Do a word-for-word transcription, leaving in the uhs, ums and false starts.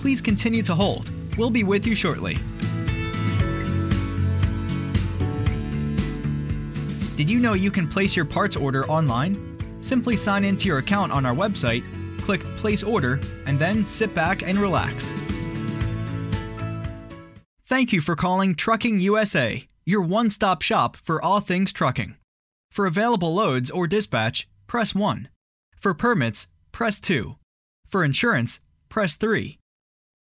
Please continue to hold. We'll be with you shortly. Did you know you can place your parts order online? Simply sign into your account on our website, click Place Order, and then sit back and relax. Thank you for calling Trucking U S A, your one-stop shop for all things trucking. For available loads or dispatch, press one. For permits, press two. For insurance, press three.